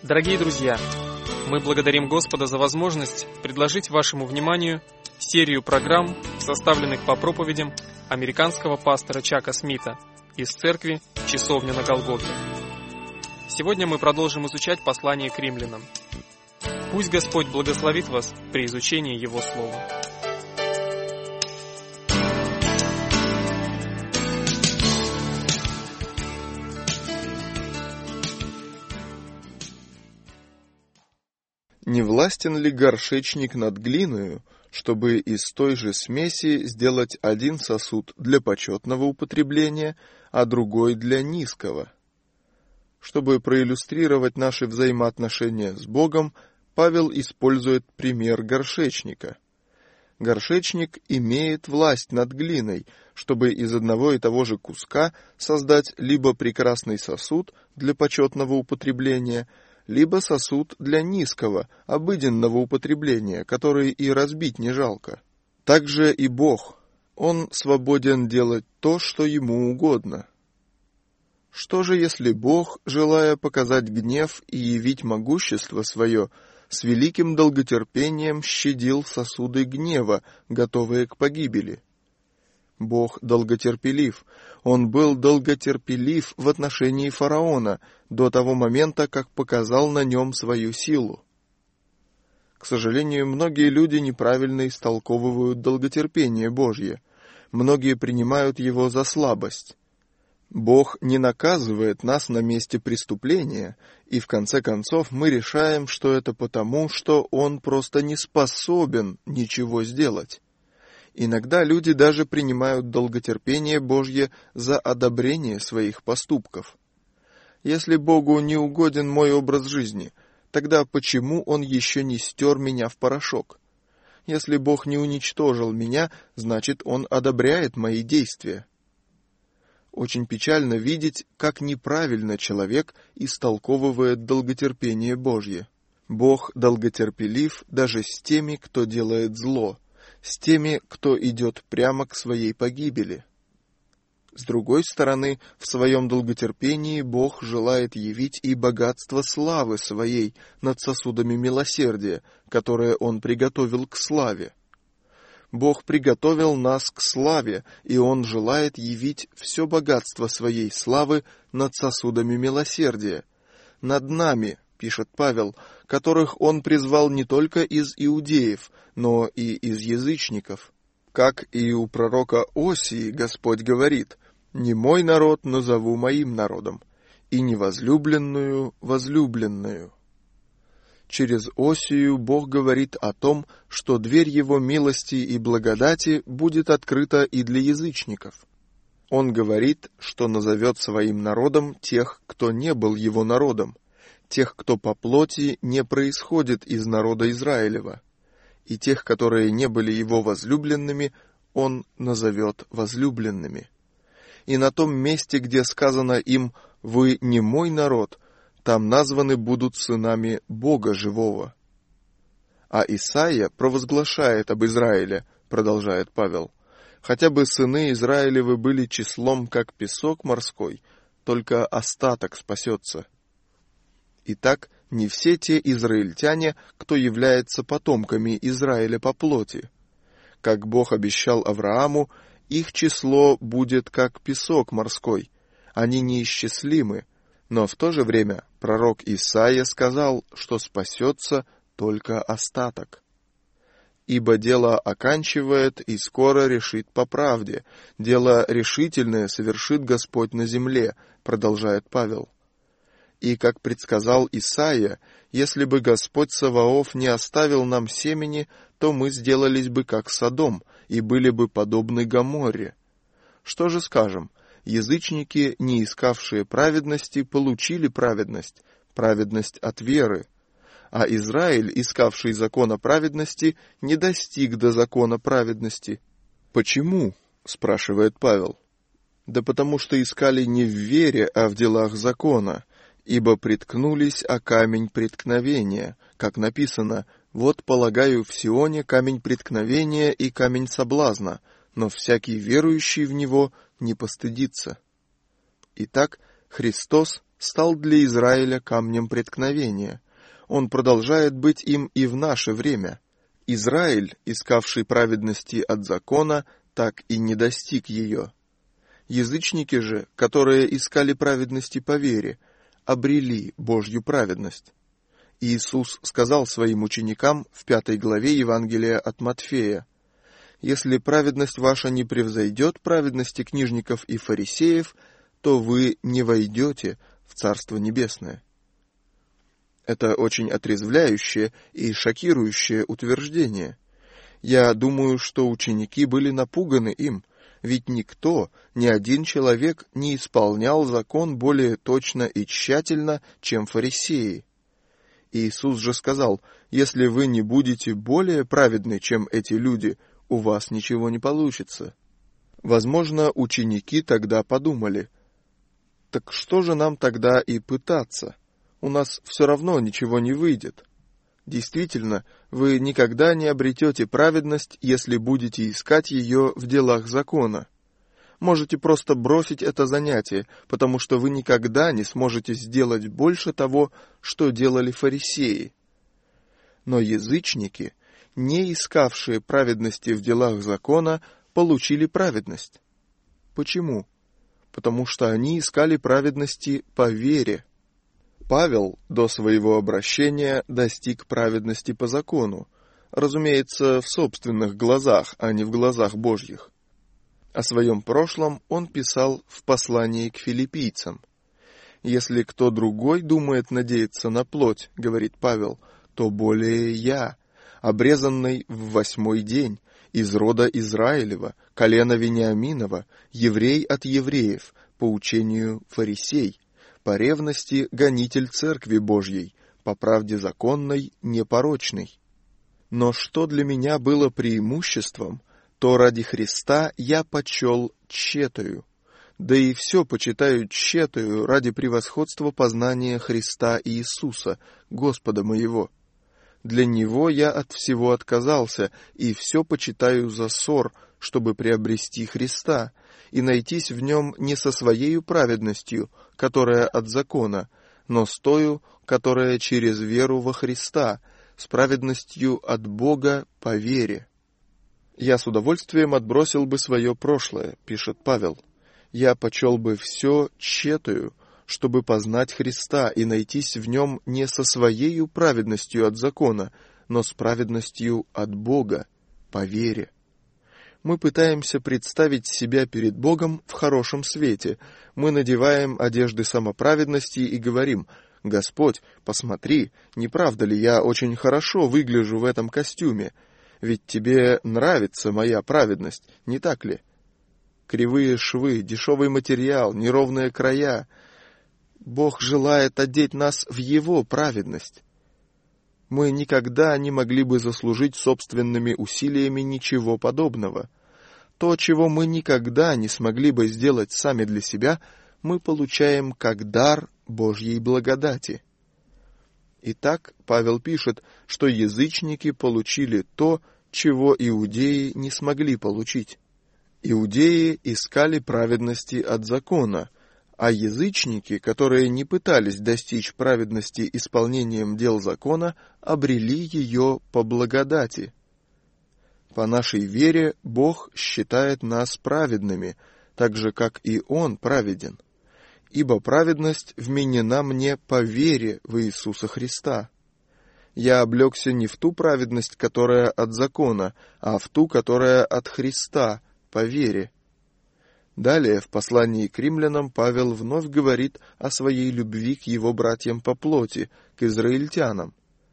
Дорогие друзья, мы благодарим Господа за возможность предложить вашему вниманию серию программ, составленных по проповедям американского пастора Чака Смита из церкви «Часовня на Голгофе». Сегодня мы продолжим изучать послание к римлянам. Пусть Господь благословит вас при изучении Его Слова. Не властен ли горшечник над глиною, чтобы из той же смеси сделать один сосуд для почетного употребления, а другой для низкого? Чтобы проиллюстрировать наши взаимоотношения с Богом, Павел использует пример горшечника. Горшечник имеет власть над глиной, чтобы из одного и того же куска создать либо прекрасный сосуд для почетного употребления, либо сосуд для низкого, обыденного употребления, который и разбить не жалко. Так же и Бог. Он свободен делать то, что Ему угодно. Что же, если Бог, желая показать гнев и явить могущество Свое, с великим долготерпением щадил сосуды гнева, готовые к погибели? Бог долготерпелив. Он был долготерпелив в отношении фараона до того момента, как показал на нем свою силу. К сожалению, многие люди неправильно истолковывают долготерпение Божье. Многие принимают его за слабость. Бог не наказывает нас на месте преступления, и в конце концов мы решаем, что это потому, что Он просто не способен ничего сделать. Иногда люди даже принимают долготерпение Божье за одобрение своих поступков. Если Богу не угоден мой образ жизни, тогда почему Он еще не стер меня в порошок? Если Бог не уничтожил меня, значит, Он одобряет мои действия. Очень печально видеть, как неправильно человек истолковывает долготерпение Божье. Бог долготерпелив даже с теми, кто делает зло, с теми, кто идет прямо к своей погибели. С другой стороны, в своем долготерпении Бог желает явить и богатство славы Своей над сосудами милосердия, которые Он приготовил к славе. Бог приготовил нас к славе, и Он желает явить все богатство Своей славы над сосудами милосердия. Над нами, пишет Павел, которых Он призвал не только из иудеев, но и из язычников. Как и у пророка Осии Господь говорит: «Не мой народ назову моим народом, и невозлюбленную возлюбленную». Через Осию Бог говорит о том, что дверь Его милости и благодати будет открыта и для язычников. Он говорит, что назовет своим народом тех, кто не был Его народом, тех, кто по плоти не происходит из народа Израилева, и тех, которые не были Его возлюбленными, Он назовет возлюбленными. И на том месте, где сказано им «Вы не мой народ», там названы будут сынами Бога живого. А Исаия провозглашает об Израиле, продолжает Павел: «Хотя бы сыны Израилевы были числом, как песок морской, только остаток спасется». Итак, не все те израильтяне, кто является потомками Израиля по плоти. Как Бог обещал Аврааму, их число будет как песок морской, они неисчислимы, но в то же время пророк Исаия сказал, что спасется только остаток. «Ибо дело оканчивает и скоро решит по правде, дело решительное совершит Господь на земле», продолжает Павел. И, как предсказал Исаия, если бы Господь Саваоф не оставил нам семени, то мы сделались бы как Содом и были бы подобны Гоморре. Что же скажем? Язычники, не искавшие праведности, получили праведность, праведность от веры. А Израиль, искавший закона праведности, не достиг до закона праведности. «Почему?» — спрашивает Павел. «Да потому что искали не в вере, а в делах закона, ибо приткнулись о камень преткновения, как написано: вот полагаю в Сионе камень преткновения и камень соблазна, но всякий верующий в него не постыдится». Итак, Христос стал для Израиля камнем преткновения. Он продолжает быть им и в наше время. Израиль, искавший праведности от закона, так и не достиг ее. Язычники же, которые искали праведности по вере, обрели Божью праведность. Иисус сказал своим ученикам в 5 главе Евангелия от Матфея: «Если праведность ваша не превзойдет праведности книжников и фарисеев, то вы не войдете в Царство Небесное». Это очень отрезвляющее и шокирующее утверждение. Я думаю, что ученики были напуганы им, ведь никто, ни один человек не исполнял закон более точно и тщательно, чем фарисеи. Иисус же сказал: «Если вы не будете более праведны, чем эти люди, у вас ничего не получится». Возможно, ученики тогда подумали: «Так что же нам тогда и пытаться? У нас все равно ничего не выйдет». Действительно, вы никогда не обретете праведность, если будете искать ее в делах закона. Можете просто бросить это занятие, потому что вы никогда не сможете сделать больше того, что делали фарисеи. Но язычники, не искавшие праведности в делах закона, получили праведность. Почему? Потому что они искали праведности по вере. Павел до своего обращения достиг праведности по закону, разумеется, в собственных глазах, а не в глазах Божьих. О своем прошлом он писал в послании к филиппийцам. «Если кто другой думает надеяться на плоть, — говорит Павел, — то более я, обрезанный в 8-й день, из рода Израилева, колена Вениаминова, еврей от евреев, по учению фарисей, по ревности гонитель Церкви Божьей, по правде законной, непорочной. Но что для меня было преимуществом, то ради Христа я почел тщетою, да и все почитаю тщетою ради превосходства познания Христа Иисуса, Господа моего. Для Него я от всего отказался, и все почитаю за ссор, чтобы приобрести Христа, и найтись в Нем не со своею праведностью, которая от закона, но с тою, которая через веру во Христа, с праведностью от Бога по вере». «Я с удовольствием отбросил бы свое прошлое, — пишет Павел. Я почел бы все тщетою, чтобы познать Христа и найтись в Нем не со своею праведностью от закона, но с праведностью от Бога по вере». Мы пытаемся представить себя перед Богом в хорошем свете. Мы надеваем одежды самоправедности и говорим: «Господь, посмотри, не правда ли я очень хорошо выгляжу в этом костюме? Ведь тебе нравится моя праведность, не так ли? Кривые швы, дешевый материал, неровные края. Бог желает одеть нас в Его праведность». Мы никогда не могли бы заслужить собственными усилиями ничего подобного. То, чего мы никогда не смогли бы сделать сами для себя, мы получаем как дар Божьей благодати. Итак, Павел пишет, что язычники получили то, чего иудеи не смогли получить. Иудеи искали праведности от закона, а язычники, которые не пытались достичь праведности исполнением дел закона, обрели ее по благодати. По нашей вере Бог считает нас праведными, так же, как и Он праведен. Ибо праведность вменена мне по вере в Иисуса Христа. Я облегся не в ту праведность, которая от закона, а в ту, которая от Христа, по вере. Далее, в послании к римлянам, Павел вновь говорит о своей любви к его братьям по плоти, к израильтянам.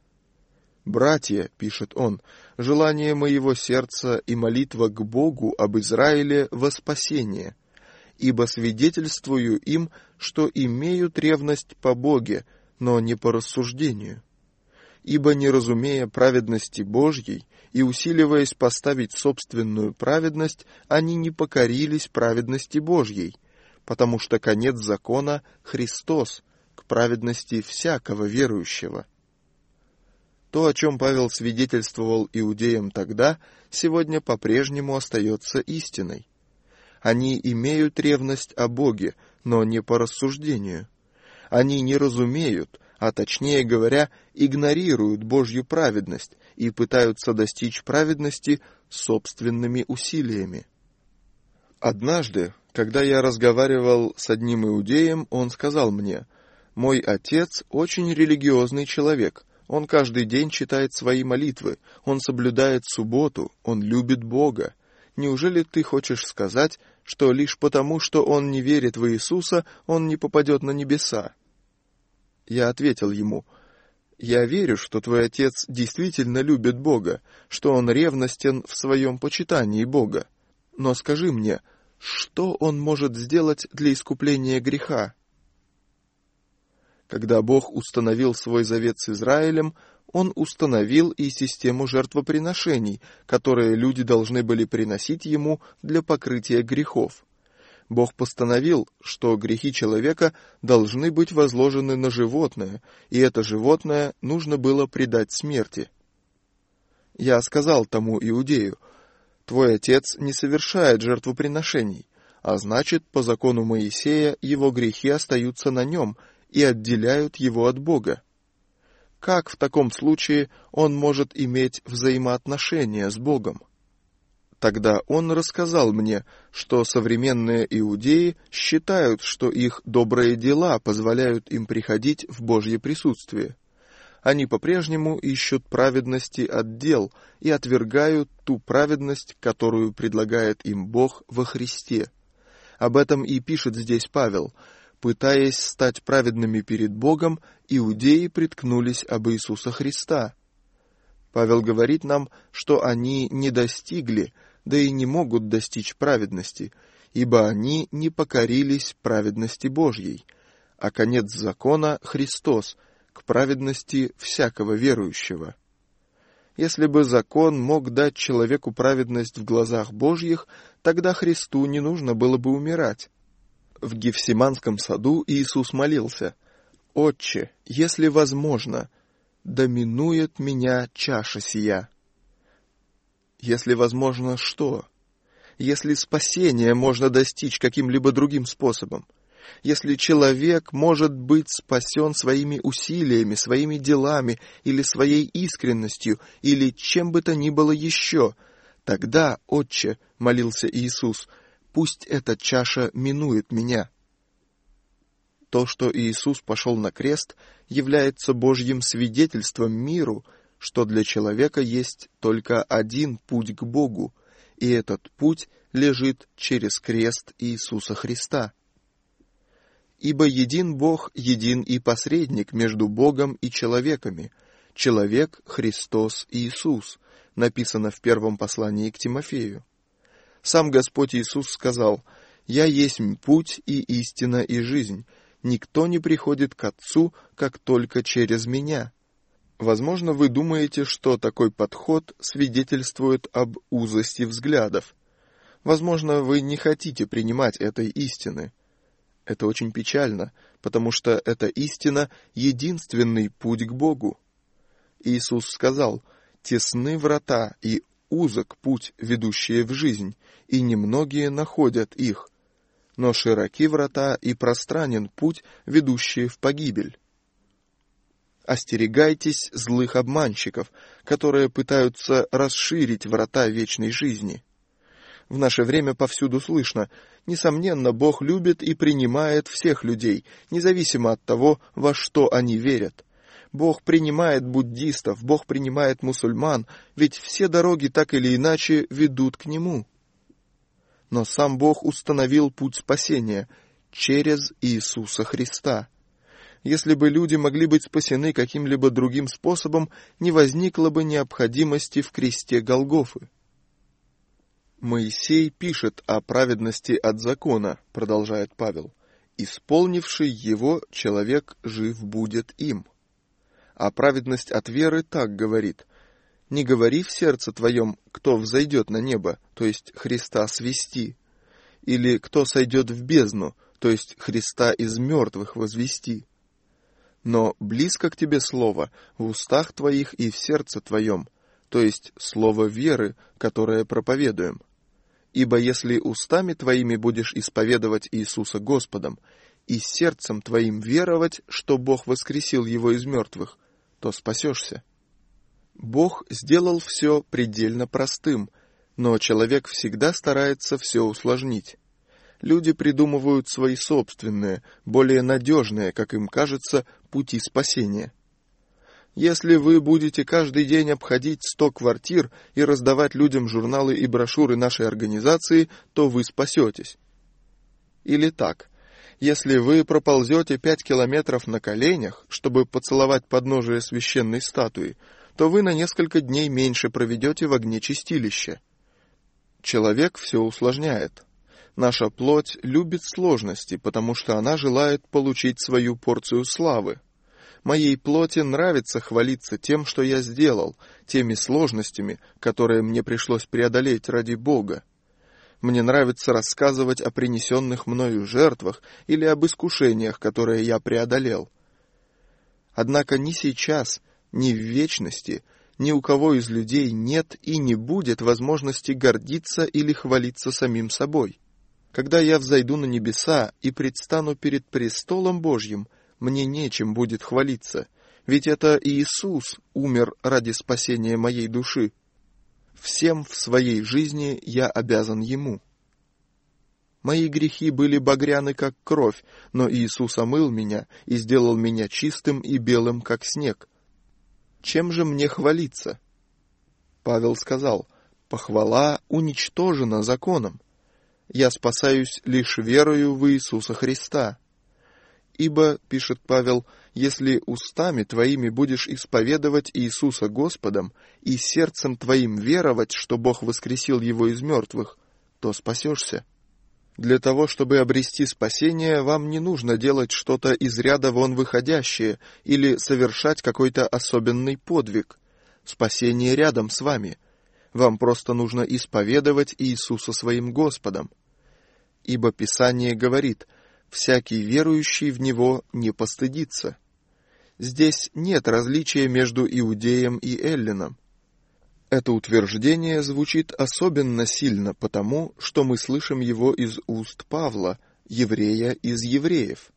«Братья, — пишет он, — желание моего сердца и молитва к Богу об Израиле во спасение, ибо свидетельствую им, что имеют ревность по Боге, но не по рассуждению. Ибо, не разумея праведности Божьей и усиливаясь поставить собственную праведность, они не покорились праведности Божьей, потому что конец закона — Христос, к праведности всякого верующего». То, о чем Павел свидетельствовал иудеям тогда, сегодня по-прежнему остается истиной. Они имеют ревность о Боге, но не по рассуждению. Они не разумеют, а точнее говоря, игнорируют Божью праведность и пытаются достичь праведности собственными усилиями. Однажды, когда я разговаривал с одним иудеем, он сказал мне: «Мой отец очень религиозный человек, он каждый день читает свои молитвы, он соблюдает субботу, он любит Бога. Неужели ты хочешь сказать, что лишь потому, что он не верит в Иисуса, он не попадет на небеса?» Я ответил ему: «Я верю, что твой отец действительно любит Бога, что он ревностен в своем почитании Бога. Но скажи мне, что он может сделать для искупления греха?» Когда Бог установил свой завет с Израилем, Он установил и систему жертвоприношений, которые люди должны были приносить Ему для покрытия грехов. Бог постановил, что грехи человека должны быть возложены на животное, и это животное нужно было предать смерти. Я сказал тому иудею: «Твой отец не совершает жертвоприношений, а значит, по закону Моисея его грехи остаются на нем и отделяют его от Бога. Как в таком случае он может иметь взаимоотношения с Богом?» Тогда он рассказал мне, что современные иудеи считают, что их добрые дела позволяют им приходить в Божье присутствие. Они по-прежнему ищут праведности от дел и отвергают ту праведность, которую предлагает им Бог во Христе. Об этом и пишет здесь Павел. Пытаясь стать праведными перед Богом, иудеи приткнулись об Иисуса Христа. Павел говорит нам, что они не достигли, да и не могут достичь праведности, ибо они не покорились праведности Божьей, а конец закона — Христос, к праведности всякого верующего. Если бы закон мог дать человеку праведность в глазах Божьих, тогда Христу не нужно было бы умирать. В Гефсиманском саду Иисус молился: «Отче, если возможно, да минует меня чаша сия». Если возможно что? Если спасение можно достичь каким-либо другим способом? Если человек может быть спасен своими усилиями, своими делами или своей искренностью, или чем бы то ни было еще, тогда, Отче, — молился Иисус, — пусть эта чаша минует меня. То, что Иисус пошел на крест, является Божьим свидетельством миру, что для человека есть только один путь к Богу, и этот путь лежит через крест Иисуса Христа. Ибо един Бог, един и посредник между Богом и человеками, человек Христос Иисус, написано в первом послании к Тимофею. Сам Господь Иисус сказал: «Я есть путь и истина и жизнь, никто не приходит к Отцу, как только через Меня». Возможно, вы думаете, что такой подход свидетельствует об узости взглядов. Возможно, вы не хотите принимать этой истины. Это очень печально, потому что эта истина — единственный путь к Богу. Иисус сказал: «Тесны врата и узок путь, ведущий в жизнь, и немногие находят их. Но широки врата и пространен путь, ведущий в погибель». Остерегайтесь злых обманщиков, которые пытаются расширить врата вечной жизни. В наше время повсюду слышно: несомненно, Бог любит и принимает всех людей, независимо от того, во что они верят. Бог принимает буддистов, Бог принимает мусульман, ведь все дороги так или иначе ведут к Нему. Но сам Бог установил путь спасения через Иисуса Христа. Если бы люди могли быть спасены каким-либо другим способом, не возникло бы необходимости в кресте Голгофы. Моисей пишет о праведности от закона, продолжает Павел: «Исполнивший его, человек жив будет им». А праведность от веры так говорит: «Не говори в сердце твоем, кто взойдет на небо, то есть Христа свести, или кто сойдет в бездну, то есть Христа из мертвых возвести. Но близко к тебе слово, в устах твоих и в сердце твоем, то есть слово веры, которое проповедуем. Ибо если устами твоими будешь исповедовать Иисуса Господом и сердцем твоим веровать, что Бог воскресил его из мертвых, то спасешься. Бог сделал все предельно простым, но человек всегда старается все усложнить. Люди придумывают свои собственные, более надежные, как им кажется, пути спасения. Если вы будете каждый день обходить 100 квартир и раздавать людям журналы и брошюры нашей организации, то вы спасетесь. Или так. Если вы проползете 5 километров на коленях, чтобы поцеловать подножие священной статуи, то вы на несколько дней меньше проведете в огне чистилища. Человек все усложняет. Наша плоть любит сложности, потому что она желает получить свою порцию славы. Моей плоти нравится хвалиться тем, что я сделал, теми сложностями, которые мне пришлось преодолеть ради Бога. Мне нравится рассказывать о принесенных мною жертвах или об искушениях, которые я преодолел. Однако ни сейчас, ни в вечности, ни у кого из людей нет и не будет возможности гордиться или хвалиться самим собой. Когда я взойду на небеса и предстану перед престолом Божьим, мне нечем будет хвалиться, ведь это Иисус умер ради спасения моей души. Всем в своей жизни я обязан Ему. Мои грехи были багряны, как кровь, но Иисус омыл меня и сделал меня чистым и белым, как снег. Чем же мне хвалиться? Павел сказал: «Похвала уничтожена законом. Я спасаюсь лишь верою в Иисуса Христа». Ибо, пишет Павел, если устами твоими будешь исповедовать Иисуса Господом и сердцем твоим веровать, что Бог воскресил Его из мертвых, то спасешься. Для того, чтобы обрести спасение, вам не нужно делать что-то из ряда вон выходящее или совершать какой-то особенный подвиг. Спасение рядом с вами. Вам просто нужно исповедовать Иисуса своим Господом. Ибо Писание говорит: «Всякий верующий в Него не постыдится». Здесь нет различия между иудеем и эллином. Это утверждение звучит особенно сильно потому, что мы слышим его из уст Павла, еврея из евреев.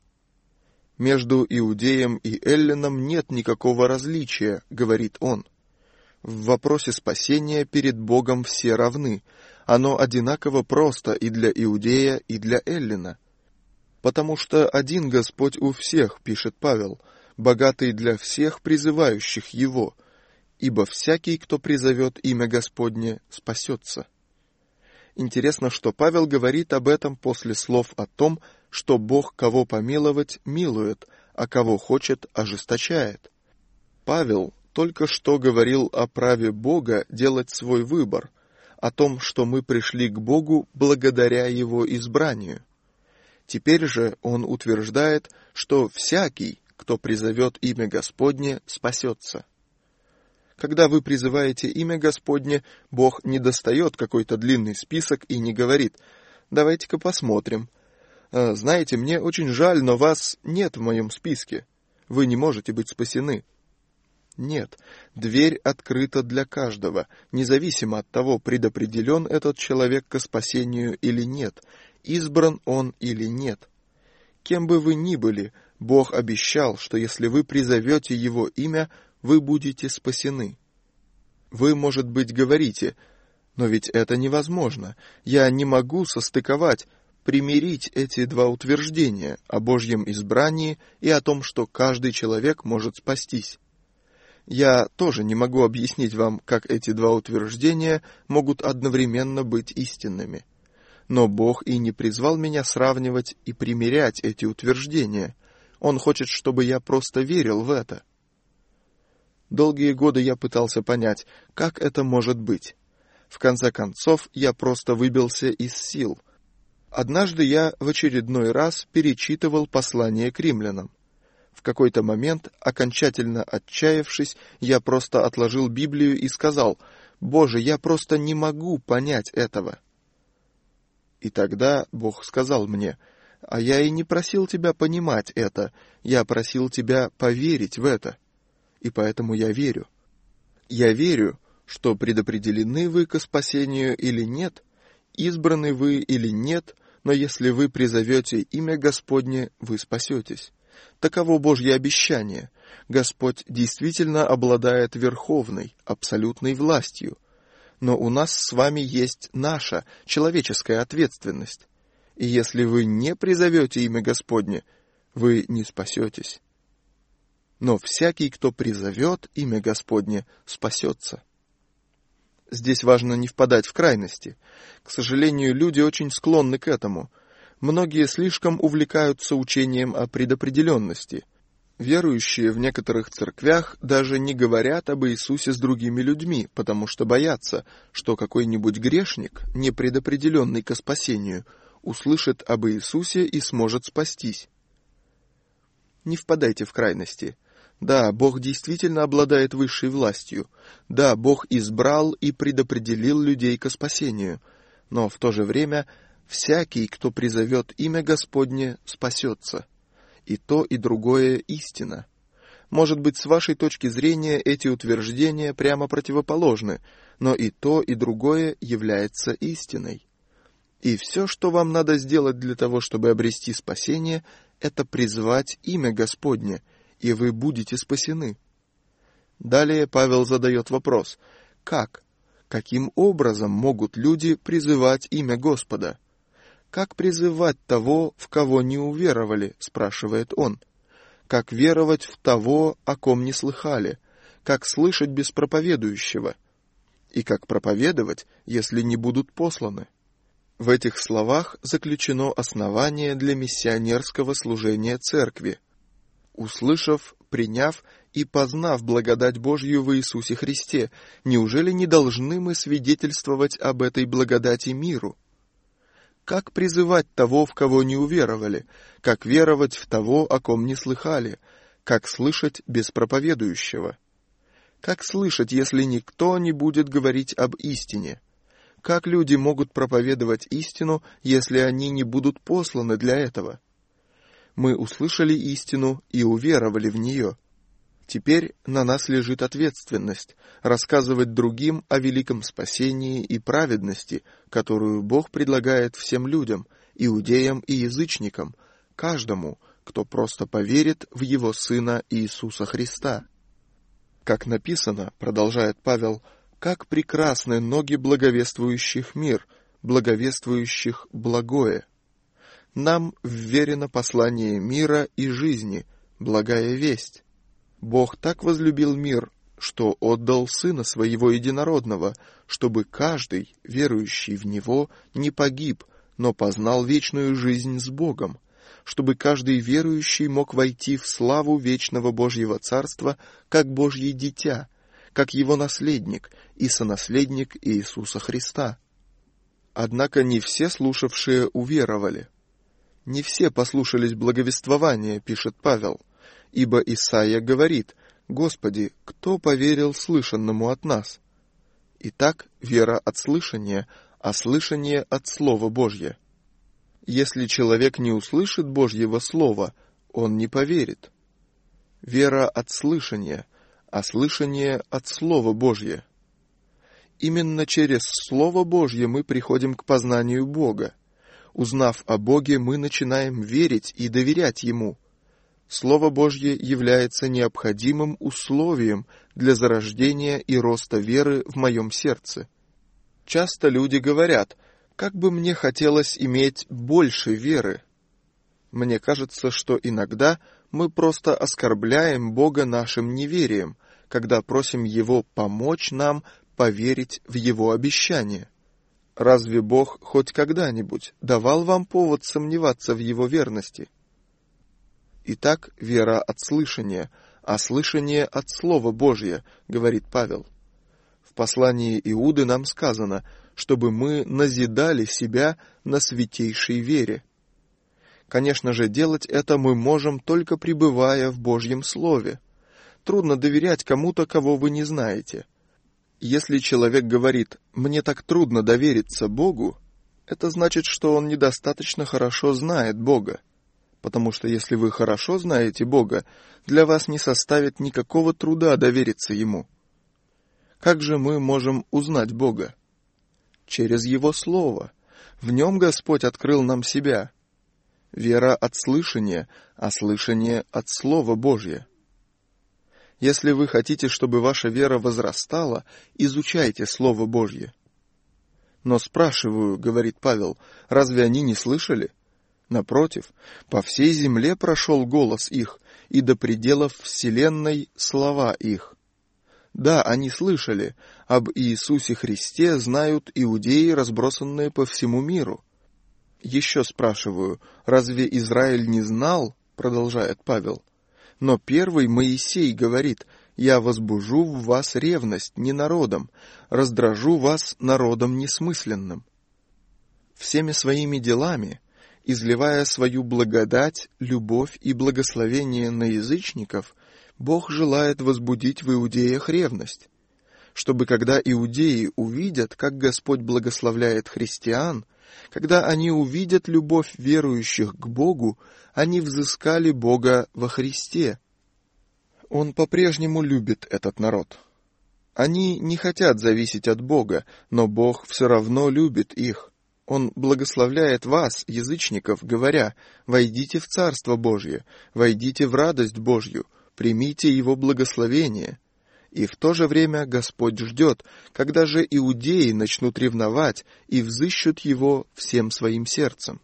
«Между иудеем и эллином нет никакого различия», — говорит он. В вопросе спасения перед Богом все равны. Оно одинаково просто и для иудея, и для эллина. «Потому что один Господь у всех», — пишет Павел, «богатый для всех призывающих Его, ибо всякий, кто призовет имя Господне, спасется». Интересно, что Павел говорит об этом после слов о том, что Бог кого помиловать милует, а кого хочет ожесточает. Павел только что говорил о праве Бога делать свой выбор, о том, что мы пришли к Богу благодаря Его избранию. Теперь же он утверждает, что всякий, кто призовет имя Господне, спасется. Когда вы призываете имя Господне, Бог не достает какой-то длинный список и не говорит: «Давайте-ка посмотрим. Знаете, мне очень жаль, но вас нет в моем списке. Вы не можете быть спасены». Нет, дверь открыта для каждого, независимо от того, предопределен этот человек ко спасению или нет, избран он или нет. Кем бы вы ни были, Бог обещал, что если вы призовете Его имя, вы будете спасены. Вы, может быть, говорите: «Но ведь это невозможно. Я не могу состыковать, примирить эти два утверждения о Божьем избрании и о том, что каждый человек может спастись». Я тоже не могу объяснить вам, как эти два утверждения могут одновременно быть истинными. Но Бог и не призвал меня сравнивать и примерять эти утверждения. Он хочет, чтобы я просто верил в это. Долгие годы я пытался понять, как это может быть. В конце концов, я просто выбился из сил. Однажды я в очередной раз перечитывал послание к римлянам. В какой-то момент, окончательно отчаявшись, я просто отложил Библию и сказал: «Боже, я просто не могу понять этого». И тогда Бог сказал мне: «А я и не просил тебя понимать это, я просил тебя поверить в это. И поэтому я верю. Я верю, что предопределены вы ко спасению или нет, избраны вы или нет, но если вы призовете имя Господне, вы спасетесь. Таково Божье обещание. Господь действительно обладает верховной, абсолютной властью. Но у нас с вами есть наша, человеческая ответственность. И если вы не призовете имя Господне, вы не спасетесь. Но всякий, кто призовет имя Господне, спасется. Здесь важно не впадать в крайности. К сожалению, люди очень склонны к этому. Многие слишком увлекаются учением о предопределенности. Верующие в некоторых церквях даже не говорят об Иисусе с другими людьми, потому что боятся, что какой-нибудь грешник, не предопределенный ко спасению, услышит об Иисусе и сможет спастись. Не впадайте в крайности. Да, Бог действительно обладает высшей властью. Да, Бог избрал и предопределил людей ко спасению. Но в то же время всякий, кто призовет имя Господне, спасется. И то, и другое истина. Может быть, с вашей точки зрения эти утверждения прямо противоположны, но и то, и другое является истиной. И все, что вам надо сделать для того, чтобы обрести спасение, это призвать имя Господне, и вы будете спасены. Далее Павел задает вопрос: как? Каким образом могут люди призывать имя Господа? Как призывать того, в кого не уверовали, спрашивает он. Как веровать в того, о ком не слыхали? Как слышать без проповедующего? И как проповедовать, если не будут посланы? В этих словах заключено основание для миссионерского служения церкви. Услышав, приняв и познав благодать Божью в Иисусе Христе, неужели не должны мы свидетельствовать об этой благодати миру? Как призывать того, в кого не уверовали? Как веровать в того, о ком не слыхали? Как слышать без проповедующего? Как слышать, если никто не будет говорить об истине? Как люди могут проповедовать истину, если они не будут посланы для этого? Мы услышали истину и уверовали в нее. Теперь на нас лежит ответственность рассказывать другим о великом спасении и праведности, которую Бог предлагает всем людям, иудеям и язычникам, каждому, кто просто поверит в Его Сына Иисуса Христа. Как написано, продолжает Павел, как прекрасны ноги благовествующих мир, благовествующих благое. Нам вверено послание мира и жизни, благая весть. Бог так возлюбил мир, что отдал Сына Своего Единородного, чтобы каждый, верующий в Него, не погиб, но познал вечную жизнь с Богом, чтобы каждый верующий мог войти в славу вечного Божьего Царства как Божье дитя, как Его наследник и сонаследник Иисуса Христа. Однако не все слушавшие уверовали. Не все послушались благовествования, пишет Павел, ибо Исаия говорит: «Господи, кто поверил слышанному от нас?» Итак, вера от слышания, а слышание от Слова Божье. Если человек не услышит Божьего Слова, он не поверит. Вера от слышания, а слышание от Слова Божье. Именно через Слово Божье мы приходим к познанию Бога. Узнав о Боге, мы начинаем верить и доверять Ему. Слово Божье является необходимым условием для зарождения и роста веры в моем сердце. Часто люди говорят: «Как бы мне хотелось иметь больше веры». Мне кажется, что иногда мы просто оскорбляем Бога нашим неверием, когда просим Его помочь нам поверить в Его обещание. Разве Бог хоть когда-нибудь давал вам повод сомневаться в Его верности? Итак, вера от слышания, а слышание от Слова Божьего, говорит Павел. В послании Иуды нам сказано, чтобы мы назидали себя на святейшей вере. Конечно же, делать это мы можем, только пребывая в Божьем Слове. Трудно доверять кому-то, кого вы не знаете. Если человек говорит: «Мне так трудно довериться Богу», это значит, что он недостаточно хорошо знает Бога. Потому что если вы хорошо знаете Бога, для вас не составит никакого труда довериться Ему. Как же мы можем узнать Бога? Через Его Слово. В нем Господь открыл нам себя. Вера от слышания, а слышание от Слова Божия. Если вы хотите, чтобы ваша вера возрастала, изучайте Слово Божье. Но спрашиваю, говорит Павел, разве они не слышали? Напротив, по всей земле прошел голос их, и до пределов вселенной слова их. Да, они слышали, об Иисусе Христе знают иудеи, разбросанные по всему миру. Еще спрашиваю, разве Израиль не знал, продолжает Павел? Но первый Моисей говорит: «Я возбужу в вас ревность не народом, раздражу вас народом несмысленным». Всеми своими делами, изливая свою благодать, любовь и благословение на язычников, Бог желает возбудить в иудеях ревность, чтобы когда иудеи увидят, как Господь благословляет христиан, когда они увидят любовь верующих к Богу, они взыскали Бога во Христе. Он по-прежнему любит этот народ. Они не хотят зависеть от Бога, но Бог все равно любит их. Он благословляет вас, язычников, говоря: «Войдите в Царство Божье, войдите в радость Божью, примите Его благословение». И в то же время Господь ждет, когда же иудеи начнут ревновать и взыщут Его всем своим сердцем.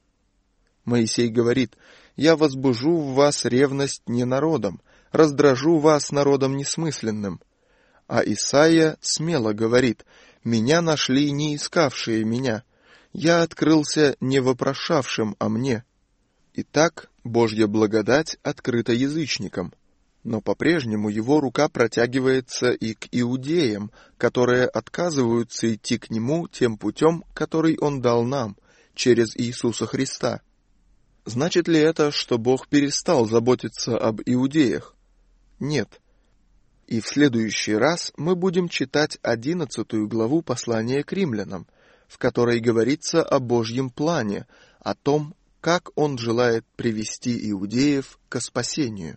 Моисей говорит: «Я возбужу в вас ревность не народом, раздражу вас народом несмысленным». А Исаия смело говорит: «Меня нашли не искавшие меня, я открылся не вопрошавшим о мне». Итак, Божья благодать открыта язычникам, но по-прежнему Его рука протягивается и к иудеям, которые отказываются идти к Нему тем путем, который Он дал нам, через Иисуса Христа. Значит ли это, что Бог перестал заботиться об иудеях? Нет. И в следующий раз мы будем читать 11 главу послания к римлянам, в которой говорится о Божьем плане, о том, как Он желает привести иудеев ко спасению.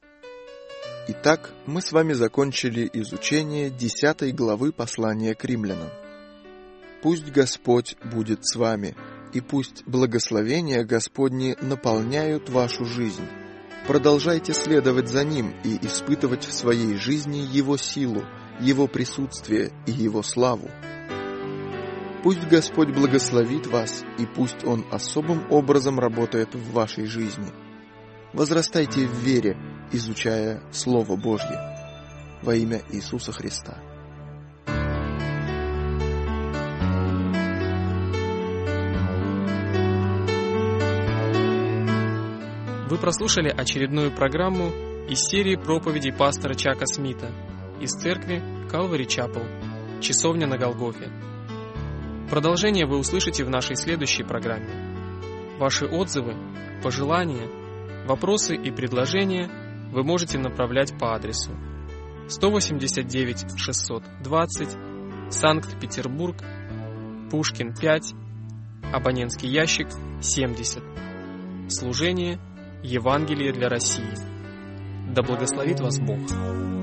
Итак, мы с вами закончили изучение 10 главы послания к римлянам. Пусть Господь будет с вами, и пусть благословения Господни наполняют вашу жизнь. Продолжайте следовать за Ним и испытывать в своей жизни Его силу, Его присутствие и Его славу. Пусть Господь благословит вас, и пусть Он особым образом работает в вашей жизни. Возрастайте в вере, изучая Слово Божье. Во имя Иисуса Христа. Вы прослушали очередную программу из серии проповедей пастора Чака Смита из церкви Calvary Chapel, Часовня на Голгофе. Продолжение вы услышите в нашей следующей программе. Ваши отзывы, пожелания, вопросы и предложения вы можете направлять по адресу 189 620, Санкт-Петербург, Пушкин 5, абонентский ящик 70. Служение Евангелие для России. Да благословит вас Бог.